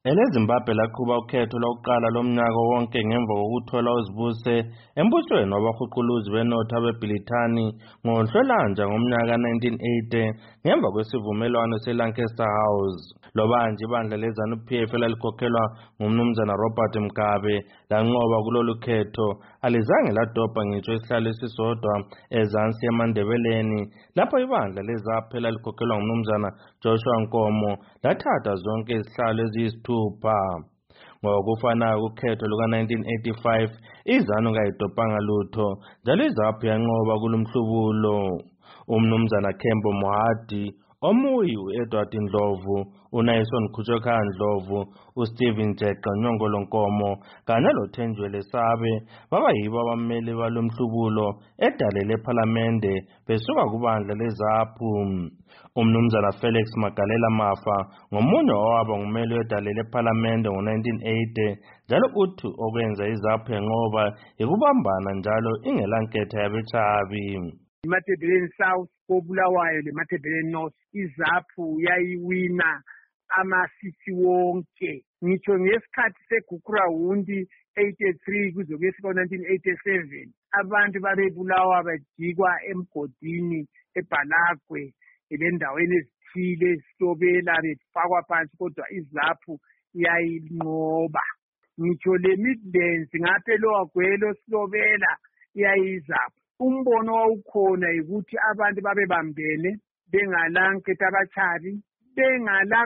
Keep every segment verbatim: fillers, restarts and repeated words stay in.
EleZimbabwe laqhuba ukhetho lokuqala lomnyaka wonke ngemva kokuthola uzibuse embusweni wabahuquluzi benotho abebhilithani ngoNhlolanja ngomnyaka nineteen eighty ngemva kwesivumelwano seLancaster House. Lobanje ibandla leZANU-P F elalikhokhelwa ngumnumzana Robert Mugabe lanqoba kulolu khetho alizange ladobha ngitsho isihlalo esisodwa ezansi eMandebeleni lapho ibandla leZAP elalikhokhelwa ngumnumzana Joshua Nkomo lathatha zonke izihlalo eziyisithupha. Ngokufanayo kukhetho luka nineteen eighty-five iZANU kayidobhanga lutho njalo iZAP yanqoba kulomhlubulo. Umnumzana Kembo Mohadi, Omuyi u-Edward Ndlovu, uNason Kuchokha Ndlovu, uSteven Jeqa Nyongolo Nkomo kanye loThenjwele Sabe baba yibo abameli balomhlubulo edale lephalamende besuka kubandla leZAP. Umnumzana Felix Magalela Mafa ngomunye owaba ngumeli wedale lephalamende ngo-nineteen eighty njalo uthi okwenza iZAP yanqoba ikubambana njalo ingelanketha yabechabi. Matabeleland South koBulawayo leMatabeleland North iZAP yayiwina amasisi wonke ngitsho ngesikhathi segukurawundi eighty-three kuze kuyefika nineteen eighty-seven abantu babebulawa bajikwa emgodini eBhalagwe elendaweni ezithile esihlobela befakwa phansi kodwa iZAP yayinqoba. Ngitsho le Midlands ngaphe loWagwelo Silobela yayiZAP. Umbono wawukhona ukuthi abantu babebambene bengalanketha abachabi bengala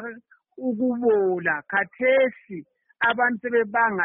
ukubola khathesi abantu sebebanga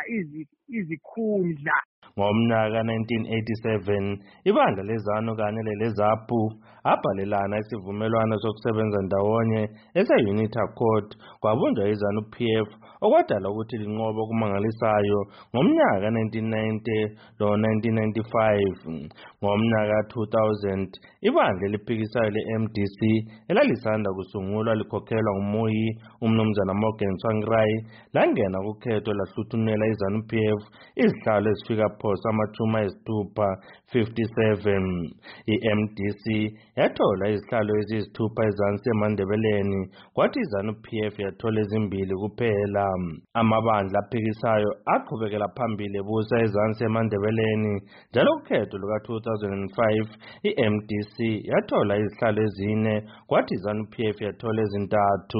izikhundla. Ngomnyaka nineteen eighty-seven ibandla leZANU kanye leLeZAP abhalelana isivumelwano sokusebenza ndawonye ese-Unity Accord kwabunjwa iZANU-P F okwadala ukuthi linqoba okumangalisayo ngomnyaka nineteen ninety lo nineteen ninety-five. Ngomnyaka two thousand ibandla eliphikisayo le-M D C elalisanda kusungulwa likhokhelwa nguMuyi umnumzana Morgan Tsvangirai langena kukhetho lahluthunela iZANU-P F izihlalo ezifika phosa amachuma ayisithupha fifty-seven. I-M D C yathola izihlalo eziyisithupha ezansi eMandebeleni kwathi iZANU-P F yathola ezimbili kuphela. Amabandla aphikisayo aqhubekela phambili ebusa ezansi eMandebeleni njalo ukhetho luka two thousand five i-M D C yathola izihlalo ezine kwathi iZANU-P F yathola ezintathu.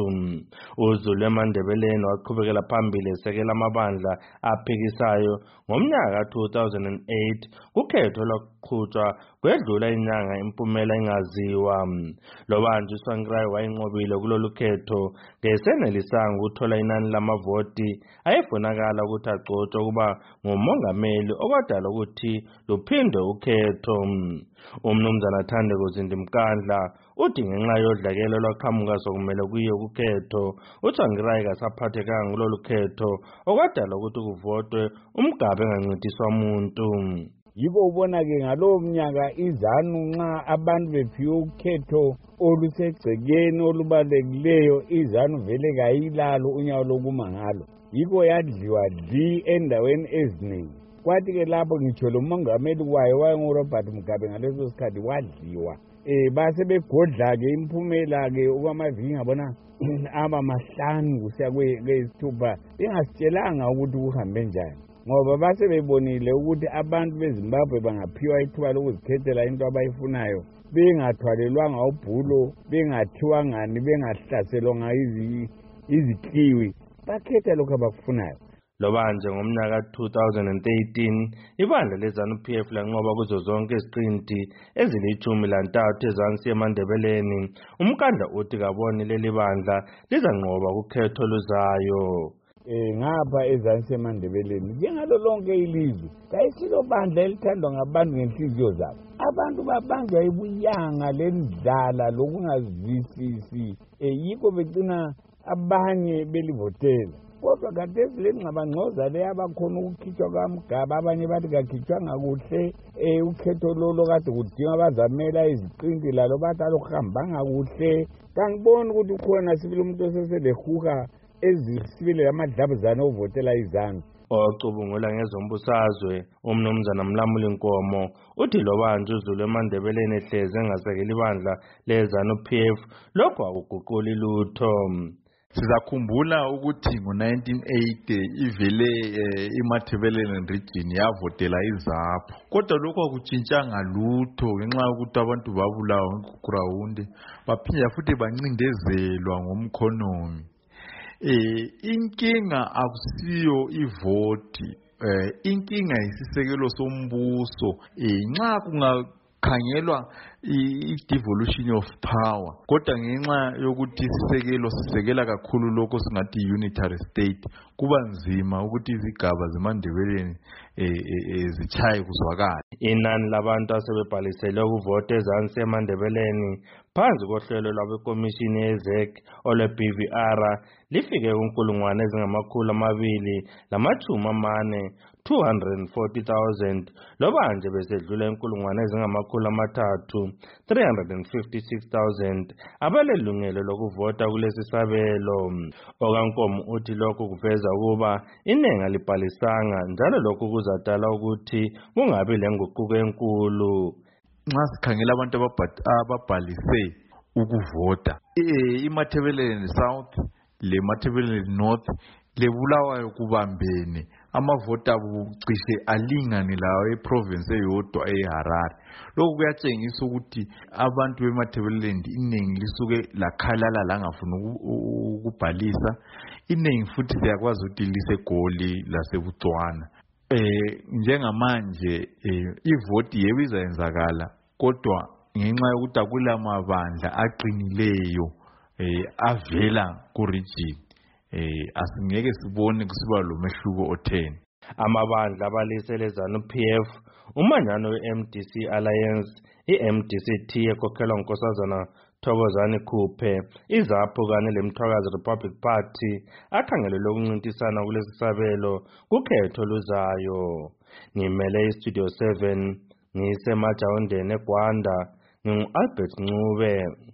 uZulu eMandebeleni waqhubekela phambili esekela amabandla aphikisayo ngomnyaka two thousand eight kukhetho lwaqhutshwa kwedlula inyanga impumela ingaziwa. Lobanje uTsvangirai wayinqobile kulolu khetho ngesenelisanga ukuthola inani lamavoti ayefunakala ukuthi agcotshwe kuba ngumongameli okwadala ukuthi luphinde ukhetho. Umnumzana Thandeko Zindimkandla uthi ngenxa yodlakelo lwaqhamuka sokumele kuye kukhetho uTsvangirai kasaphathekanga kulolu khetho okwadala ukuthi kuvotwe uMgabe engancintiswa umuntu. Yiko ubona ke ngalowo mnyaka iZANU nxa abantu bephiwe ukhetho olusegcekeni olubalulekileyo iZANU vele kayilalo unyawo lokuma ngalo yiko yadliwa dli endaweni eziningi. Kwathi ke lapho ngitsho lo mongameli wayo wayenguRobert Mugabe ngaleso sikhathi wadliwa eh base begodla ke imphumela ke okwamaviki ngabona aba mahlanu kusiya kwesithupha bengasitshelanga ukuthi kuhambe njani ngoba base bebonile ukuthi abantu beZimbabwe bangaphiwa ithuba lokuzikhethela into abayifunayo bengathwalelwanga ubhulo bengathiwa ngani bengahlaselwanga izikliwi bakhetha lokho abakufunayo. Lobanje ngomnyaka two thousand thirteen ibandla leZANU-P F lanqoba kuzo zonke iziqinti ezilithumi lantathu ezansi eMandebeleni. Umkandla uthi kaboni leli bandla lizanqoba kukhetho luzayo. Eh ngapha ezansi eMandebeleni njengalo lonke ilizwe kayisilo bandla elithandwa ngabantu ngenhliziyo zabo. Abantu babanjwa ibuyanga lendlala lokungazwisisi yiko begcina abanye belivotela. Kodwa khathesi lengxabangxoza le abakhona ukukhitshwa kwaMgabe abanye bathi kakhitshwanga kuhle eh ukhetho lolo kade kudinga abazamela iziqinti lalo bathi aluhambanga kuhle. Kangiboni ukuthi ukhona sibili umuntu oseselehuka ezisibile amadlabuzane ovotela iZANU. Ocubungula ngezombusazwe umnumzana Mlamuli Nkomo uthi lobanje uZulu eMandebeleni ehleze engasekeli ibandla leZANU-P F lokho akuguquli lutho. Sizakhumbula ukuthi ngo nineteen eighty ivele eh, iMatabeleland region yavotela iZAPU. Kodwa lokho akutshintshanga lutho ngenxa yokuthi abantu babulawa ngugrawundi baphinda futhi bancindezelwa ngomkhonomi. Eh inkinga akusiyo ivoti, eh inkinga isisekelo sombuso. Eh nxa kunga khangelwa i-devolution of power kodwa ngenxa yokuthi isisekelo sisekela kakhulu lokho singathi unitary state kuba nzima ukuthi izigaba zeMandebeleni zichaye kuzwakala. Inani labantu asebebhalisele ukuvota ezansi eMandebeleni phansi kohlelo lwabekomishini ye-Z E C olwe-B V R lifike kunkulungwane ezingamakhulu amabili lamachumi amane two hundred forty thousand loba nje besedlula inkulungwane ezingamakhulu amathathu three hundred fifty-six thousand abalelungelo lokuvota kulesi sabelo. Okankomo uthi lokhu kuveza ukuba iningi alibhalisanga njalo lokhu kuzadala ukuthi kungabi lenguquko enkulu. Nxa sikhangela abantu ababhalise ukuvota iMatabeleland South le Matabeleland North le Bulawayo kubambene amavota abucishe alingane lawo eprovince eyodwa eHarare. Lokho kuyatshengisa ukuthi abantu beMatabeleland iningi lisuke lakhalala langafuna ukubhalisa, iningi futhi siyakwazi ukuthi liseGoli laseButswana. Eh njengamanje ivoti yebo izayenzakala kodwa ngenxa yokuthi akulamabandla aqinileyo eh avela ku region eh asingeke sibone kusiba lo mehluko otheni. Amabandla abalisele ZANU-P F, umanyano we-M D C Alliance, i-M D C T ekhokhelwa nguNkosazana Thokozani Khuphe, iZAPU kanye leMthwakazi Republic Party akhangelelwe ukuncintisana kulesi sabelo kukhetho oluzayo. Ngimele iStudio seven ngisemaJawundeni eGwanda, ngingu-Albert Ncube.